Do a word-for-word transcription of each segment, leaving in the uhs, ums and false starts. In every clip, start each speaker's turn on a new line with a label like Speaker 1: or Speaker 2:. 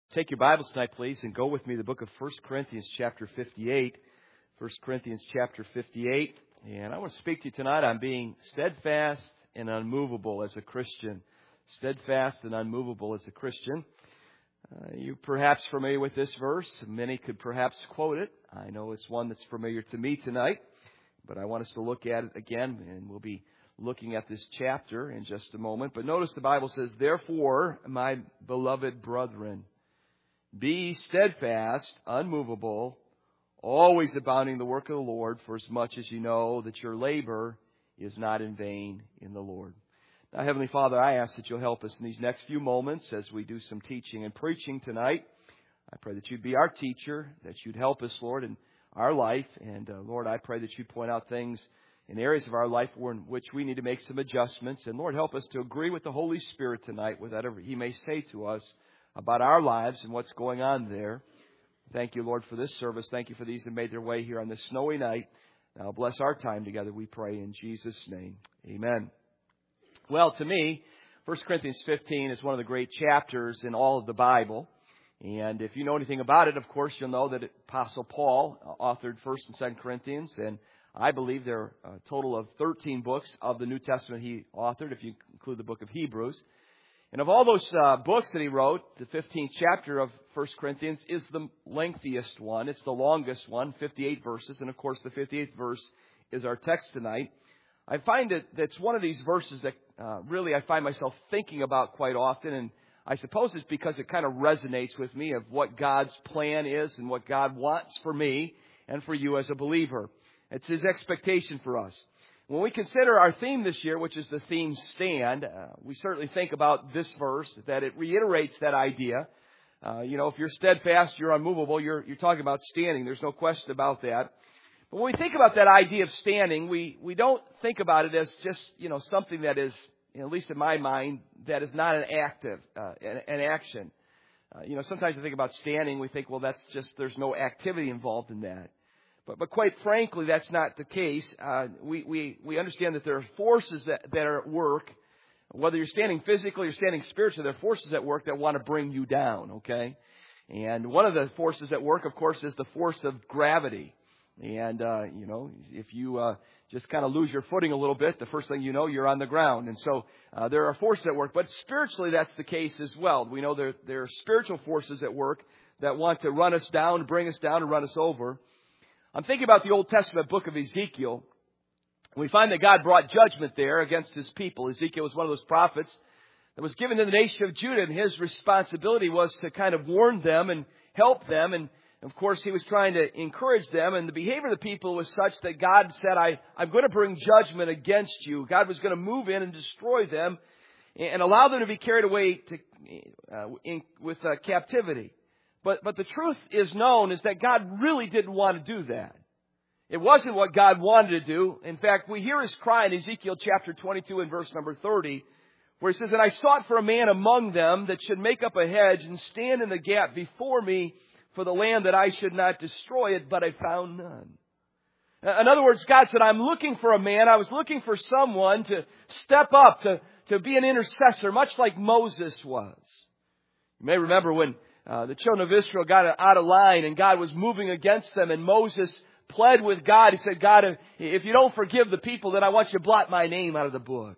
Speaker 1: Take your Bibles tonight, please, and go with me to the book of First Corinthians chapter fifty-eight. First Corinthians chapter fifty-eight. And I want to speak to you tonight on being steadfast and unmovable as a Christian. Steadfast and unmovable as a Christian. Uh, you're perhaps familiar with this verse. Many could perhaps quote it. I know it's one that's familiar to me tonight. But I want us to look at it again, and we'll be looking at this chapter in just a moment. But notice the Bible says, "Therefore, my beloved brethren, be steadfast, unmovable, always abounding in the work of the Lord, for as much as you know that your labor is not in vain in the Lord." Now, Heavenly Father, I ask that you'll help us in these next few moments as we do some teaching and preaching tonight. I pray that you'd be our teacher, that you'd help us, Lord, in our life. And, uh, Lord, I pray that you'd point out things in areas of our life in which we need to make some adjustments. And, Lord, help us to agree with the Holy Spirit tonight with whatever He may say to us about our lives and what's going on there. Thank you, Lord, for this service. Thank you for these that made their way here on this snowy night. Now bless our time together, we pray in Jesus' name. Amen. Well, to me, First Corinthians fifteen is one of the great chapters in all of the Bible. And if you know anything about it, of course, you'll know that Apostle Paul authored First and Second Corinthians. And I believe there are a total of thirteen books of the New Testament he authored, if you include the book of Hebrews. And of all those uh, books that he wrote, the fifteenth chapter of First Corinthians is the lengthiest one. It's the longest one, fifty-eight verses. And, of course, the fifty-eighth verse is our text tonight. I find that that's one of these verses that uh, really I find myself thinking about quite often. And I suppose it's because it kind of resonates with me of what God's plan is and what God wants for me and for you as a believer. It's His expectation for us. When we consider our theme this year, which is the theme stand, uh, we certainly think about this verse, that it reiterates that idea. Uh, you know, if you're steadfast, you're unmovable, you're, you're talking about standing. There's no question about that. But when we think about that idea of standing, we, we don't think about it as just, you know, something that is, you know, at least in my mind, that is not an active, uh, an, an action. Uh, you know, sometimes I think about standing, we think, well, that's just, there's no activity involved in that. But, but quite frankly, that's not the case. Uh, we, we, we understand that there are forces that, that are at work. Whether you're standing physically or standing spiritually, there are forces at work that want to bring you down, okay? And one of the forces at work, of course, is the force of gravity. And, uh, you know, if you uh, just kind of lose your footing a little bit, the first thing you know, you're on the ground. And so uh, there are forces at work. But spiritually, that's the case as well. We know there, there are spiritual forces at work that want to run us down, bring us down, and run us over. I'm thinking about the Old Testament book of Ezekiel. We find that God brought judgment there against His people. Ezekiel was one of those prophets that was given to the nation of Judah, and his responsibility was to kind of warn them and help them. And, of course, he was trying to encourage them. And the behavior of the people was such that God said, I, I'm going to bring judgment against you. God was going to move in and destroy them and allow them to be carried away to, uh, in, with uh, captivity. But but the truth is known is that God really didn't want to do that. It wasn't what God wanted to do. In fact, we hear His cry in Ezekiel chapter twenty-two and verse number thirty, where He says, "And I sought for a man among them that should make up a hedge and stand in the gap before me for the land, that I should not destroy it, but I found none." In other words, God said, I'm looking for a man. I was looking for someone to step up, to, to be an intercessor, much like Moses was. You may remember when Uh, the children of Israel got out of line and God was moving against them, and Moses pled with God. He said, God, if you don't forgive the people, then I want you to blot my name out of the book.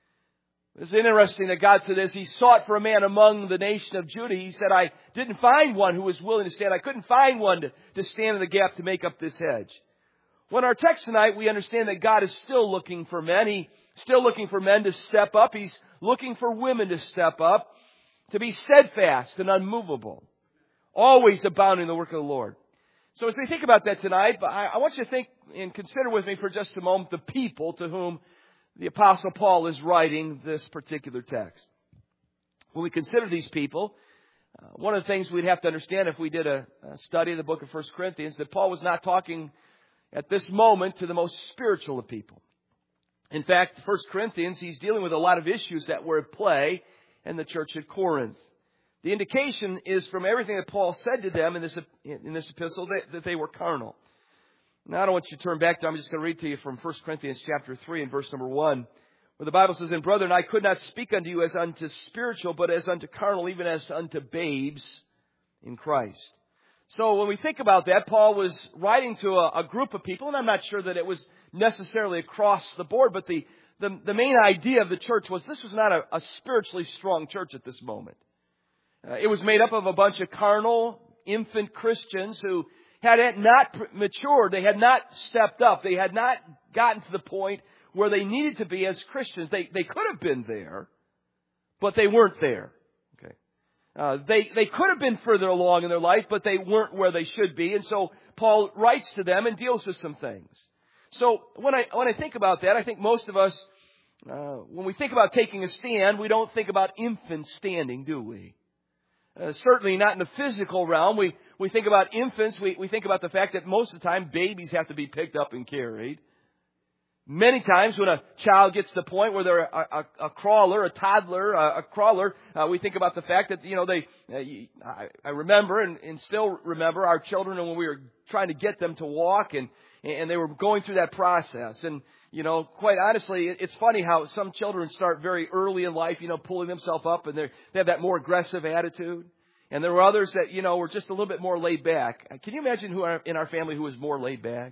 Speaker 1: It's interesting that God said, as He sought for a man among the nation of Judah, He said, I didn't find one who was willing to stand. I couldn't find one to, to stand in the gap to make up this hedge. Well, in our text tonight, we understand that God is still looking for men. He's still looking for men to step up. He's looking for women to step up, to be steadfast and unmovable, always abounding in the work of the Lord. So as we think about that tonight, I, I want you to think and consider with me for just a moment the people to whom the Apostle Paul is writing this particular text. When we consider these people, uh, one of the things we'd have to understand if we did a, a study of the book of First Corinthians, that Paul was not talking at this moment to the most spiritual of people. In fact, First Corinthians, he's dealing with a lot of issues that were at play in the church at Corinth. The indication is from everything that Paul said to them in this in this epistle that, that they were carnal. Now, I don't want you to turn back to, I'm just going to read to you from First Corinthians chapter three and verse number one, where the Bible says, "And brethren, I could not speak unto you as unto spiritual, but as unto carnal, even as unto babes. in Christ. So when we think about that, Paul was writing to a, a group of people, and I'm not sure that it was necessarily across the board, but the, the, the main idea of the church was this was not a, a spiritually strong church at this moment. Uh, it was made up of a bunch of carnal, infant Christians who had not matured. They had not stepped up. They had not gotten to the point where they needed to be as Christians. They, they could have been there, but they weren't there. Okay. Uh, they, they could have been further along in their life, but they weren't where they should be. And so Paul writes to them and deals with some things. So when I, when I think about that, I think most of us, uh, when we think about taking a stand, we don't think about infants standing, do we? Uh, certainly not in the physical realm. We, we think about infants. We, we think about the fact that most of the time babies have to be picked up and carried. Many times when a child gets to the point where they're a, a, a crawler, a toddler, a, a crawler, uh, we think about the fact that, you know, they, uh, you, I, I remember and, and still remember our children when we were trying to get them to walk and, and they were going through that process. And, you know, quite honestly, it's funny how some children start very early in life, you know, pulling themselves up and they they have that more aggressive attitude. And there were others that, you know, were just a little bit more laid back. Can you imagine who in our family who was more laid back?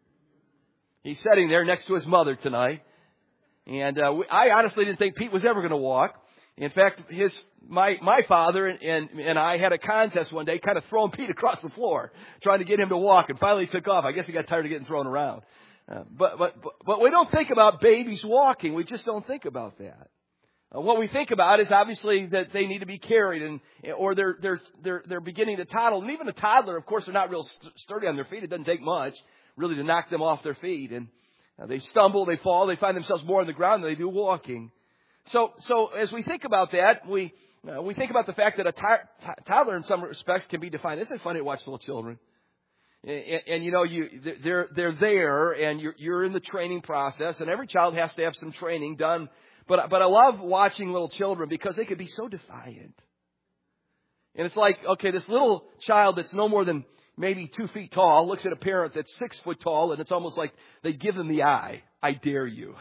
Speaker 1: He's sitting there next to his mother tonight. And uh, we, I honestly didn't think Pete was ever going to walk. In fact, his my my father and, and and I had a contest one day, kind of throwing Pete across the floor, trying to get him to walk. And finally he took off. I guess he got tired of getting thrown around. Uh, but, but, but, but we don't think about babies walking. We just don't think about that. Uh, what we think about is obviously that they need to be carried and, or they're, they're, they're, they're beginning to toddle. And even a toddler, of course, they're not real st- sturdy on their feet. It doesn't take much really to knock them off their feet. And uh, they stumble, they fall, they find themselves more on the ground than they do walking. So, so as we think about that, we, uh, we think about the fact that a t- t- toddler in some respects can be defined. Isn't it funny to watch little children? And, and you know, you they're they're there, and you're you're in the training process, and every child has to have some training done. But but I love watching little children because they can be so defiant. And it's like, okay, this little child that's no more than maybe two feet tall looks at a parent that's six foot tall, and it's almost like they give them the eye. I dare you.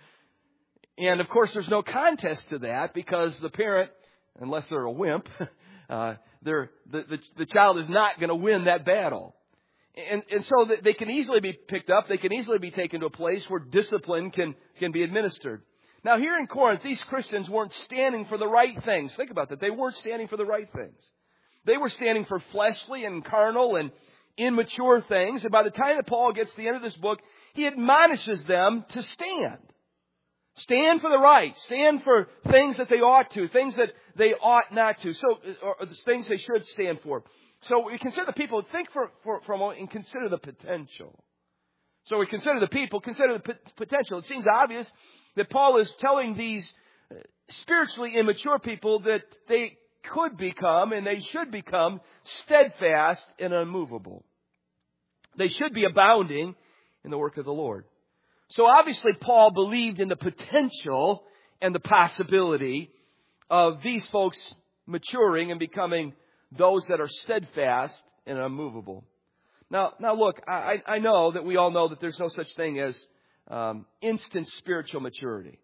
Speaker 1: And of course, there's no contest to that because the parent, unless they're a wimp, uh, they're the, the the child is not going to win that battle. And, and so they can easily be picked up. They can easily be taken to a place where discipline can, can be administered. Now, here in Corinth, these Christians weren't standing for the right things. Think about that. They weren't standing for the right things. They were standing for fleshly and carnal and immature things. And by the time that Paul gets to the end of this book, he admonishes them to stand. Stand for the right. Stand for things that they ought to, things that they ought not to, so or the things they should stand for. So we consider the people, think for, for, for a moment and consider the potential. So we consider the people, consider the p- potential. It seems obvious that Paul is telling these spiritually immature people that they could become and they should become steadfast and unmovable. They should be abounding in the work of the Lord. So obviously Paul believed in the potential and the possibility of these folks maturing and becoming those that are steadfast and unmovable. Now, now look, I, I know that we all know that there's no such thing as um, instant spiritual maturity.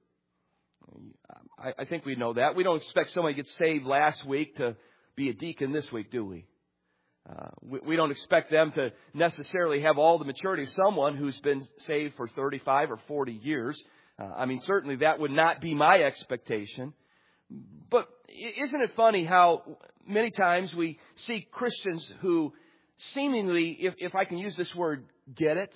Speaker 1: I, I think we know that. We don't expect somebody to get saved last week to be a deacon this week, do we? Uh, we, we don't expect them to necessarily have all the maturity of someone who's been saved for thirty-five or forty years. Uh, I mean, certainly that would not be my expectation. But isn't it funny how many times we see Christians who seemingly, if, if I can use this word, get it,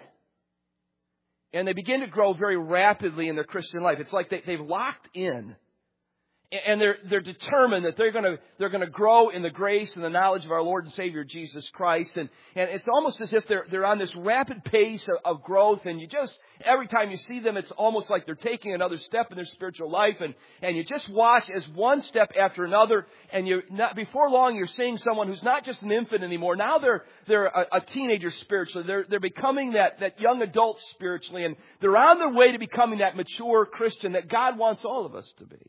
Speaker 1: and they begin to grow very rapidly in their Christian life. It's like they, they've locked in. And they're they're determined that they're going to they're going to grow in the grace and the knowledge of our Lord and Savior Jesus Christ, and and it's almost as if they're they're on this rapid pace of, of growth. And you just every time you see them, it's almost like they're taking another step in their spiritual life, and and you just watch as one step after another, and you not before long you're seeing someone who's not just an infant anymore. Now they're they're a, a teenager spiritually. They're they're becoming that that young adult spiritually, and they're on their way to becoming that mature Christian that God wants all of us to be.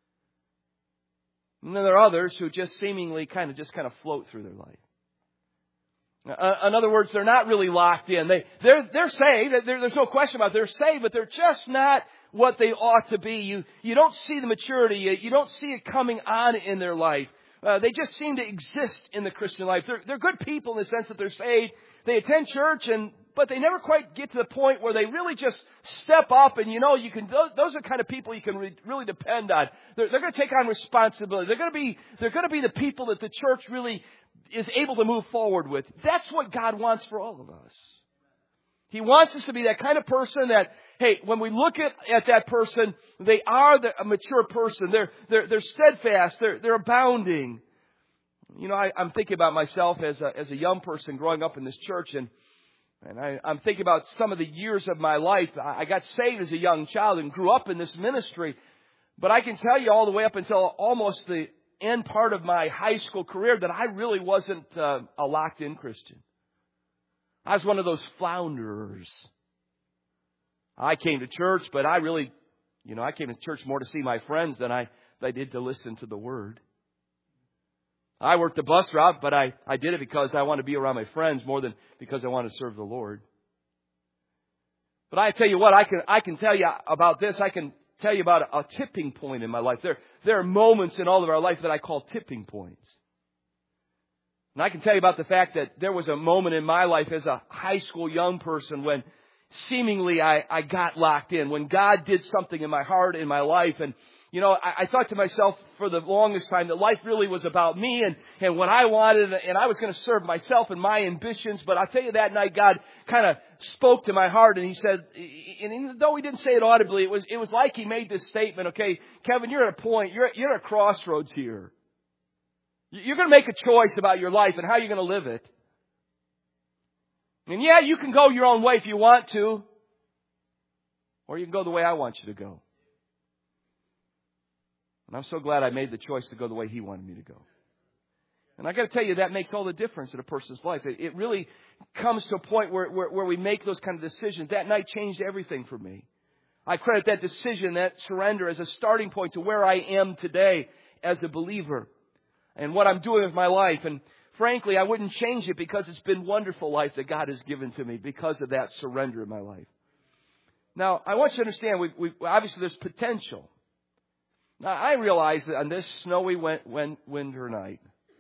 Speaker 1: And then there are others who just seemingly kind of just kind of float through their life. Uh, in other words, they're not really locked in. They, they're, they're saved. There, there's no question about it. They're saved, but they're just not what they ought to be. You, you don't see the maturity. You don't see it coming on in their life. Uh, they just seem to exist in the Christian life. They're, they're good people in the sense that they're saved. They attend church, and but they never quite get to the point where they really just step up. And you know, you can those, those are the kind of people you can re, really depend on. They're, they're going to take on responsibility. They're going to be they're going to be the people that the church really is able to move forward with. That's what God wants for all of us. He wants us to be that kind of person that, hey, when we look at, at that person, they are the, a mature person. They're they're they're steadfast. They're they're abounding. You know, I, I'm thinking about myself as a as a young person growing up in this church, and and I, I'm thinking about some of the years of my life. I, I got saved as a young child and grew up in this ministry, but I can tell you all the way up until almost the end part of my high school career that I really wasn't uh, a locked-in Christian. I was one of those flounderers. I came to church, but I really, you know, I came to church more to see my friends than I, than I did to listen to the Word. I worked the bus route, but I, I did it because I wanted to be around my friends more than because I wanted to serve the Lord. But I tell you what, I can I can tell you about this. I can tell you about a, a tipping point in my life. There, there are moments in all of our life that I call tipping points. And I can tell you about the fact that there was a moment in my life as a high school young person when seemingly I, I got locked in, when God did something in my heart, in my life. And, you know, I, I thought to myself for the longest time that life really was about me and, and what I wanted, and I was going to serve myself and my ambitions. But I'll tell you that night, God kind of spoke to my heart, and He said, and even though He didn't say it audibly, it was, it was like He made this statement, okay, Kevin, you're at a point, you're, you're at a crossroads here. You're going to make a choice about your life and how you're going to live it. And yeah, you can go your own way if you want to. Or you can go the way I want you to go. And I'm so glad I made the choice to go the way He wanted me to go. And I got to tell you, that makes all the difference in a person's life. It, it really comes to a point where, where, where we make those kind of decisions. That night changed everything for me. I credit that decision, that surrender, as a starting point to where I am today as a believer. And what I'm doing with my life. And frankly, I wouldn't change it because it's been wonderful life that God has given to me because of that surrender in my life. Now, I want you to understand, we, we, obviously there's potential. Now, I realize that on this snowy win, win, winter night,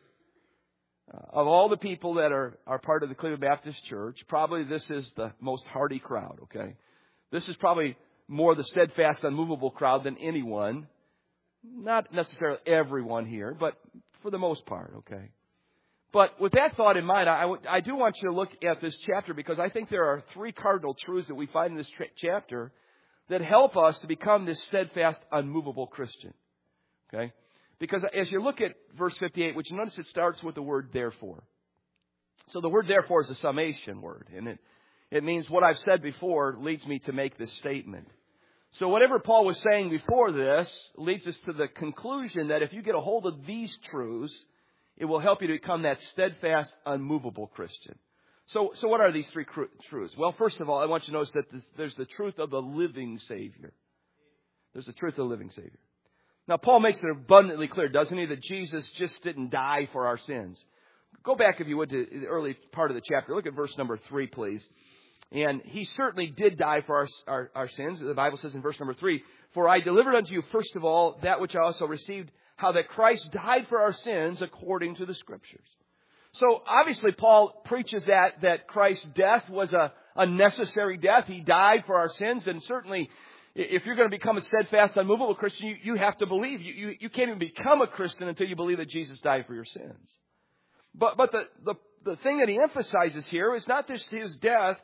Speaker 1: uh, of all the people that are, are part of the Cleveland Baptist Church, probably this is the most hardy crowd, okay? This is probably more the steadfast, unmovable crowd than anyone. Not necessarily everyone here, but for the most part, okay? But with that thought in mind, I, I do want you to look at this chapter because I think there are three cardinal truths that we find in this tra- chapter that help us to become this steadfast, unmovable Christian, okay? Because as you look at verse fifty-eight, which you notice it starts with the word therefore. So the word therefore is a summation word, and it, it means what I've said before leads me to make this statement. So whatever Paul was saying before this leads us to the conclusion that if you get a hold of these truths, it will help you to become that steadfast, unmovable Christian. So, so what are these three cr- truths? Well, first of all, I want you to notice that this, there's the truth of the living Savior. There's the truth of the living Savior. Now, Paul makes it abundantly clear, doesn't he, that Jesus just didn't die for our sins. Go back, if you would, to the early part of the chapter. Look at verse number three, please. And He certainly did die for our, our, our sins. The Bible says in verse number three, for I delivered unto you, first of all, that which I also received, how that Christ died for our sins according to the Scriptures. So obviously Paul preaches that, that Christ's death was a, a necessary death. He died for our sins. And certainly if you're going to become a steadfast, unmovable Christian, you, you have to believe. You, you, you can't even become a Christian until you believe that Jesus died for your sins. But, but the, the, the thing that he emphasizes here is not just His death,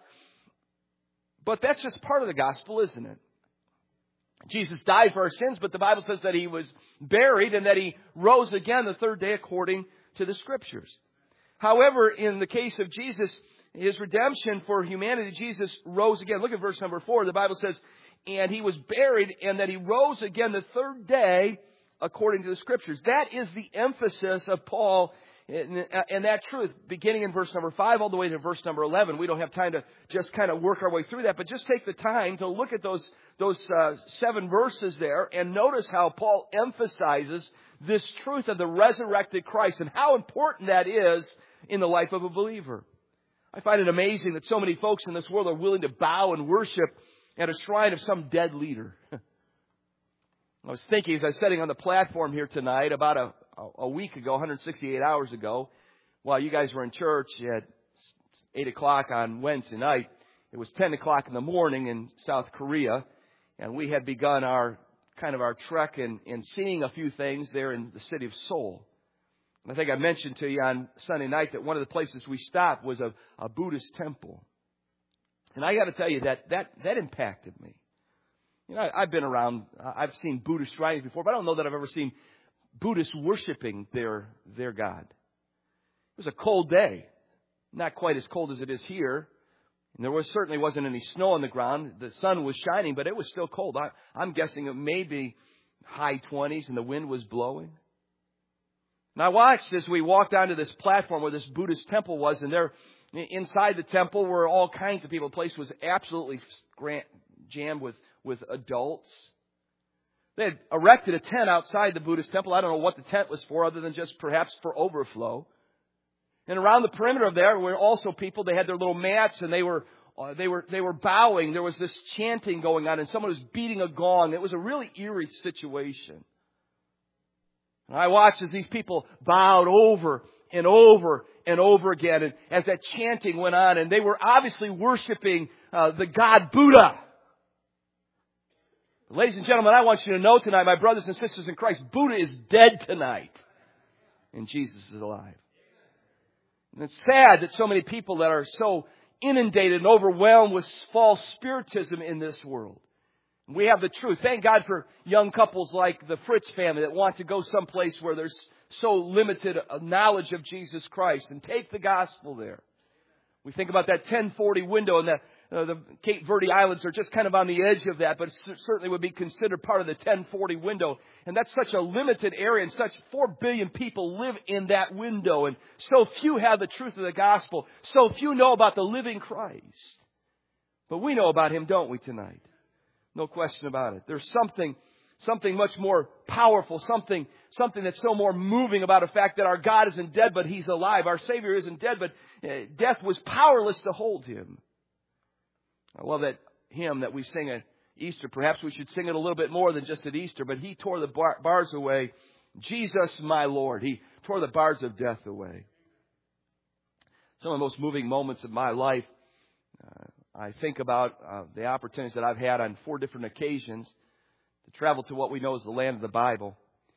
Speaker 1: but that's just part of the gospel, isn't it? Jesus died for our sins, but the Bible says that He was buried and that He rose again the third day according to the Scriptures. However, in the case of Jesus, His redemption for humanity, Jesus rose again. Look at verse number four. The Bible says, and He was buried and that He rose again the third day according to the Scriptures. That is the emphasis of Paul and that truth, beginning in verse number five all the way to verse number eleven. We don't have time to just kind of work our way through that, but just take the time to look at those those uh, seven verses there and notice how Paul emphasizes this truth of the resurrected Christ and how important that is in the life of a believer. I find it amazing that so many folks in this world are willing to bow and worship at a shrine of some dead leader. I was thinking as I was sitting on the platform here tonight about a a week ago, one hundred sixty-eight hours ago, while you guys were in church at eight o'clock on Wednesday night. It was ten o'clock in the morning in South Korea, and we had begun our kind of our trek in, in seeing a few things there in the city of Seoul. And I think I mentioned to you on Sunday night that one of the places we stopped was a, a Buddhist temple. And I got to tell you that that, that impacted me. You know, I, I've been around, I've seen Buddhist writings before, but I don't know that I've ever seen Buddhists worshiping their their God. It was a cold day. Not quite as cold as it is here. And there was certainly wasn't any snow on the ground. The sun was shining, but it was still cold. I, I'm guessing it may be high twenties and the wind was blowing. And I watched as we walked onto this platform where this Buddhist temple was, and there inside the temple were all kinds of people. The place was absolutely jammed with, with adults. They had erected a tent outside the Buddhist temple. I don't know what the tent was for, other than just perhaps for overflow. And around the perimeter of there were also people. They had their little mats, and they were uh, they were they were bowing. There was this chanting going on, and someone was beating a gong. It was a really eerie situation. And I watched as these people bowed over and over and over again, and as that chanting went on, and they were obviously worshiping uh, the God Buddha. Ladies and gentlemen, I want you to know tonight, my brothers and sisters in Christ, Buddha is dead tonight, and Jesus is alive. And it's sad that so many people that are so inundated and overwhelmed with false spiritism in this world. We have the truth. Thank God for young couples like the Fritz family that want to go someplace where there's so limited knowledge of Jesus Christ and take the gospel there. We think about that ten forty window, and the, uh, the Cape Verde Islands are just kind of on the edge of that, but it certainly would be considered part of the ten forty window. And that's such a limited area, and such four billion people live in that window, and so few have the truth of the gospel. So few know about the living Christ. But we know about Him, don't we, tonight? No question about it. There's something, something much more powerful, something, something that's so more moving about the fact that our God isn't dead, but He's alive. Our Savior isn't dead, but death was powerless to hold Him. I love that hymn that we sing at Easter. Perhaps we should sing it a little bit more than just at Easter, but He tore the bar- bars away. Jesus, my Lord. He tore the bars of death away. Some of the most moving moments of my life, uh, I think about uh, the opportunities that I've had on four different occasions to travel to what we know as the land of the Bible.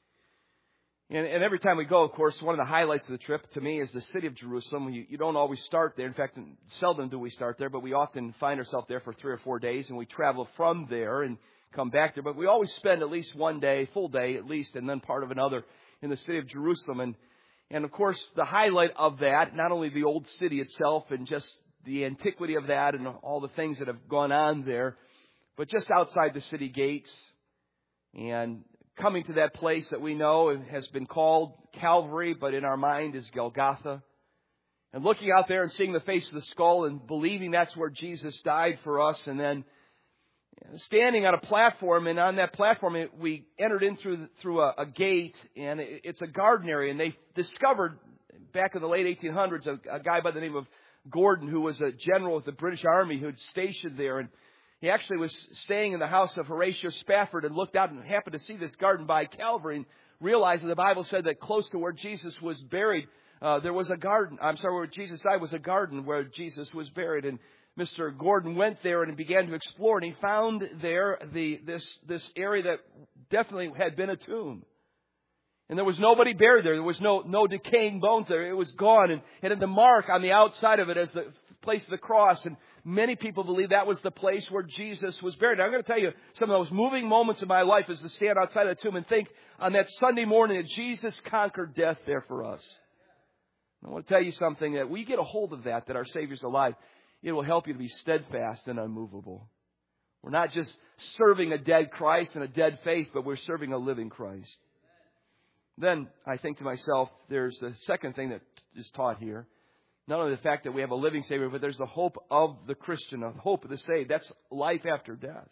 Speaker 1: And, and every time we go, of course, one of the highlights of the trip to me is the city of Jerusalem. You, you don't always start there. In fact, seldom do we start there, but we often find ourselves there for three or four days, and we travel from there and come back there. But we always spend at least one day, full day at least, and then part of another in the city of Jerusalem. And, and of course, the highlight of that, not only the old city itself and just the antiquity of that and all the things that have gone on there, but just outside the city gates and coming to that place that we know has been called Calvary, but in our mind is Golgotha. And looking out there and seeing the face of the skull and believing that's where Jesus died for us, and then standing on a platform, and on that platform it, we entered in through, through a, a gate, and it, it's a garden area, and they discovered back in the late eighteen hundreds a, a guy by the name of Gordon, who was a general with the British Army who had stationed there. And he actually was staying in the house of Horatio Spafford and looked out and happened to see this garden by Calvary and realized that the Bible said that close to where Jesus was buried, uh, there was a garden. I'm sorry, where Jesus died was a garden where Jesus was buried. And Mister Gordon went there and began to explore, and he found there the this this area that definitely had been a tomb. And there was nobody buried there. There was no no decaying bones there. It was gone. And, and the mark on the outside of it as the place of the cross. And many people believe that was the place where Jesus was buried. Now, I'm going to tell you some of those moving moments of my life is to stand outside of the tomb and think on that Sunday morning that Jesus conquered death there for us. I want to tell you something, that we get a hold of that, that our Savior's alive. It will help you to be steadfast and unmovable. We're not just serving a dead Christ and a dead faith, but we're serving a living Christ. Then I think to myself, there's the second thing that is taught here. Not only the fact that we have a living Savior, but there's the hope of the Christian, the hope of the saved. That's life after death.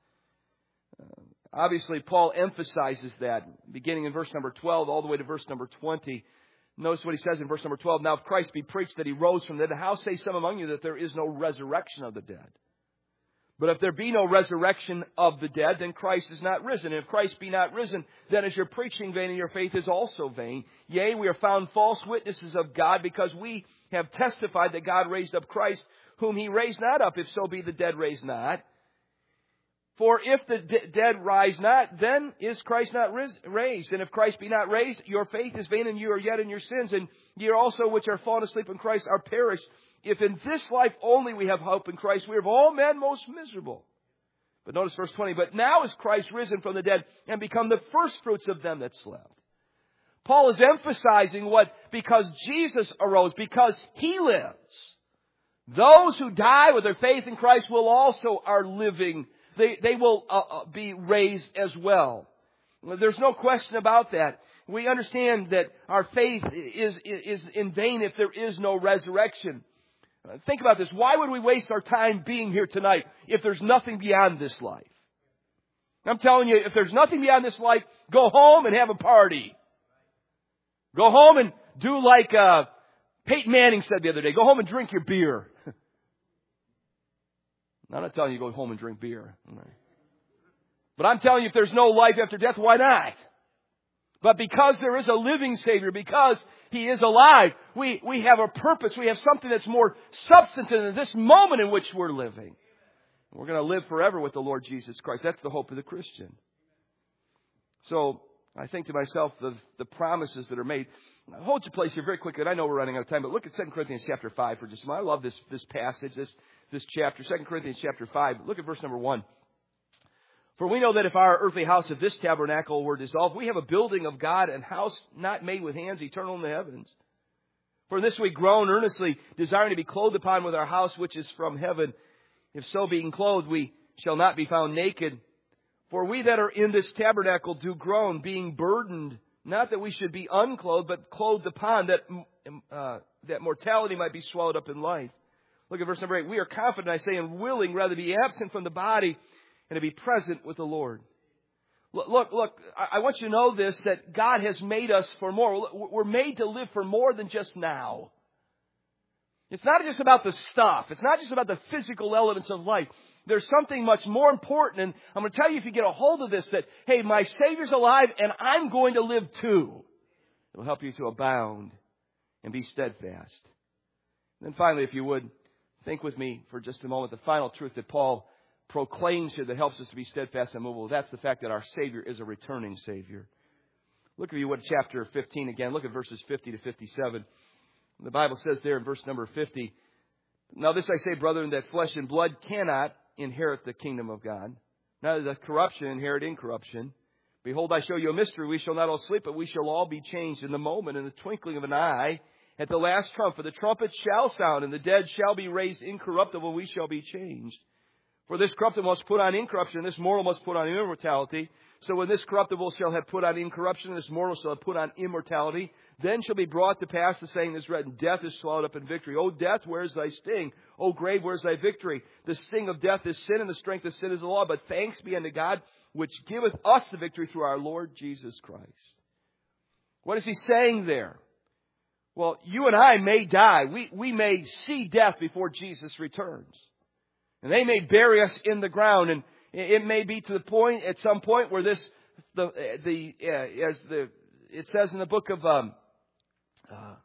Speaker 1: Uh, obviously, Paul emphasizes that, beginning in verse number twelve all the way to verse number twenty. Notice what he says in verse number twelve. Now, if Christ be preached that He rose from the dead, how say some among you that there is no resurrection of the dead? But if there be no resurrection of the dead, then Christ is not risen. And if Christ be not risen, then is your preaching vain and your faith is also vain. Yea, we are found false witnesses of God, because we have testified that God raised up Christ, whom he raised not up, if so be the dead raised not. For if the de- dead rise not, then is Christ not ris- raised. And if Christ be not raised, your faith is vain, and you are yet in your sins. And ye also which are fallen asleep in Christ are perished. If in this life only we have hope in Christ, we are of all men most miserable. But notice verse twenty. But now is Christ risen from the dead and become the firstfruits of them that slept. Paul is emphasizing what, because Jesus arose, because he lives, those who die with their faith in Christ will also are living. They, they will uh, be raised as well. There's no question about that. We understand that our faith is, is in vain if there is no resurrection. Think about this. Why would we waste our time being here tonight if there's nothing beyond this life? I'm telling you, if there's nothing beyond this life, go home and have a party. Go home and do like uh, Peyton Manning said the other day. Go home and drink your beer. I'm not telling you to go home and drink beer. But I'm telling you, if there's no life after death, why not? But because there is a living Savior, because he is alive, we, we have a purpose. We have something that's more substantive than this moment in which we're living. We're going to live forever with the Lord Jesus Christ. That's the hope of the Christian. So I think to myself, the, the promises that are made. Hold your place here very quickly. I know we're running out of time, but look at Second Corinthians chapter five for just a moment. I love this, this passage, this, this chapter. Second Corinthians chapter five. Look at verse number one. For we know that if our earthly house of this tabernacle were dissolved, we have a building of God, and house not made with hands, eternal in the heavens. For in this we groan earnestly, desiring to be clothed upon with our house which is from heaven. If so, being clothed, we shall not be found naked. For we that are in this tabernacle do groan, being burdened, not that we should be unclothed, but clothed upon, that uh, that mortality might be swallowed up in life. Look at verse number eight. We are confident, I say, and willing rather to be absent from the body and to be present with the Lord. Look, look, look, I want you to know this, that God has made us for more. We're made to live for more than just now. It's not just about the stuff. It's not just about the physical elements of life. There's something much more important. And I'm going to tell you, if you get a hold of this, that, hey, my Savior's alive and I'm going to live too. It'll help you to abound and be steadfast. And then finally, if you would, think with me for just a moment, the final truth that Paul proclaims here that helps us to be steadfast and immovable. That's the fact that our Savior is a returning Savior. Look if you would, chapter fifteen again. Look at verses fifty to fifty-seven. The Bible says there in verse number fifty, now this I say, brethren, that flesh and blood cannot inherit the kingdom of God. Neither the corruption inherit incorruption. Behold, I show you a mystery. We shall not all sleep, but we shall all be changed in the moment, in the twinkling of an eye, at the last trump. For the trumpet shall sound, and the dead shall be raised incorruptible, and we shall be changed. For this corruptible must put on incorruption, and this mortal must put on immortality. So when this corruptible shall have put on incorruption, and this mortal shall have put on immortality, then shall be brought to pass the saying that is written, death is swallowed up in victory. O death, where is thy sting? O grave, where is thy victory? The sting of death is sin, and the strength of sin is the law. But thanks be unto God, which giveth us the victory through our Lord Jesus Christ. What is he saying there? Well, you and I may die. We, we may see death before Jesus returns. And they may bury us in the ground, and it may be to the point, at some point, where this, the, the, uh, as the, it says in the book of, um, uh,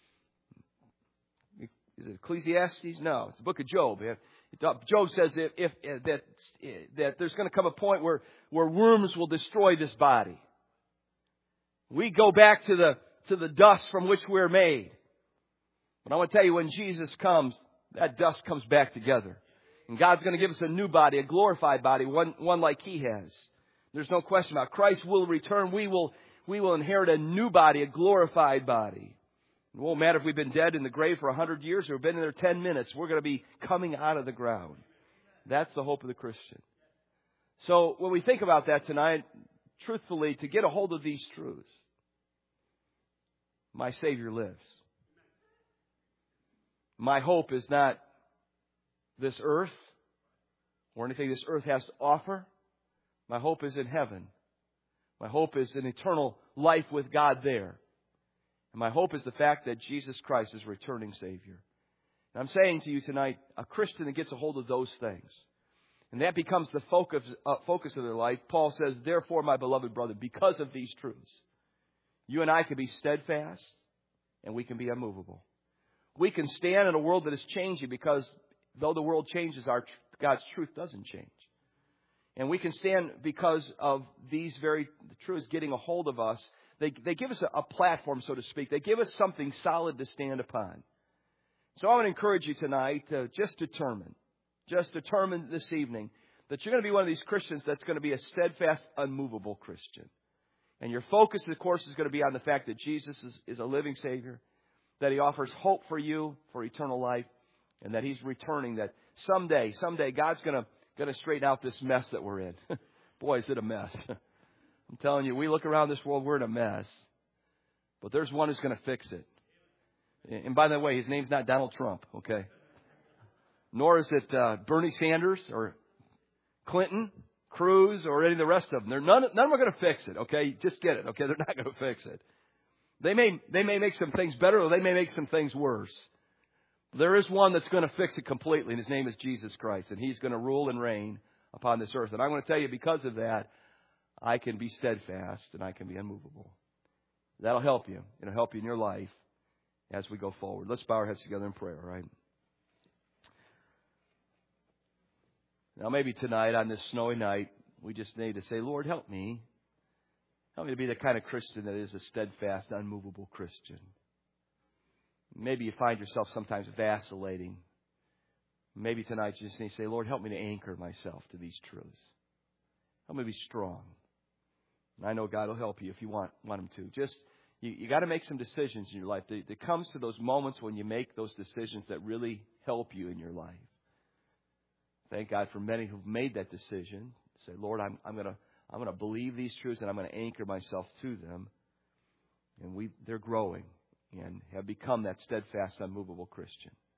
Speaker 1: is it Ecclesiastes? No, it's the book of Job. Job says if, if uh, that that there's going to come a point where where worms will destroy this body. We go back to the to the dust from which we're made. But I want to tell you, when Jesus comes, that dust comes back together. And God's going to give us a new body, a glorified body, one, one like He has. There's no question about it. Christ will return. We will, we will inherit a new body, a glorified body. It won't matter if we've been dead in the grave for a hundred years or we've been in there ten minutes. We're going to be coming out of the ground. That's the hope of the Christian. So when we think about that tonight, truthfully, to get a hold of these truths, my Savior lives. My hope is not this earth or anything this earth has to offer. My hope is in heaven. My hope is an eternal life with God there. And my hope is the fact that Jesus Christ is returning Savior. And I'm saying to you tonight, a Christian that gets a hold of those things, And that becomes the focus, uh, focus of their life. Paul says, therefore, my beloved brother, because of these truths, you and I can be steadfast and we can be unmovable. We can stand in a world that is changing because though the world changes, our God's truth doesn't change. And we can stand because of these very truths getting a hold of us. They, they give us a, a platform, so to speak. They give us something solid to stand upon. So I want to encourage you tonight to just determine, just determine this evening that you're going to be one of these Christians that's going to be a steadfast, unmovable Christian. And your focus, of course, is going to be on the fact that Jesus is, is a living Savior, that He offers hope for you for eternal life, and that He's returning, that someday, someday God's going to, going to straighten out this mess that we're in. Boy, is it a mess. I'm telling you, we look around this world, we're in a mess. But there's one who's going to fix it. And by the way, his name's not Donald Trump, okay? Nor is it uh, Bernie Sanders or Clinton, Cruz, or any of the rest of them. They're none, none of them are going to fix it, okay? Just get it, okay? They're not going to fix it. They may, they may make some things better, or they may make some things worse. There is one that's going to fix it completely, and His name is Jesus Christ. And He's going to rule and reign upon this earth. And I want to tell you, because of that, I can be steadfast and I can be unmovable. That'll help you. It'll help you in your life as we go forward. Let's bow our heads together in prayer, all right? Now, maybe tonight on this snowy night, we just need to say, Lord, help me. Help me to be the kind of Christian that is a steadfast, unmovable Christian. Maybe you find yourself sometimes vacillating. Maybe tonight you just need to say, Lord, help me to anchor myself to these truths. Help me be strong. And I know God will help you if you want, want Him to. Just, you, you got to make some decisions in your life. There, there comes to those moments when you make those decisions that really help you in your life. Thank God for many who've made that decision. Say, Lord, I'm, I'm going to I'm going to believe these truths and I'm going to anchor myself to them. And we they're growing and have become that steadfast, unmovable Christian.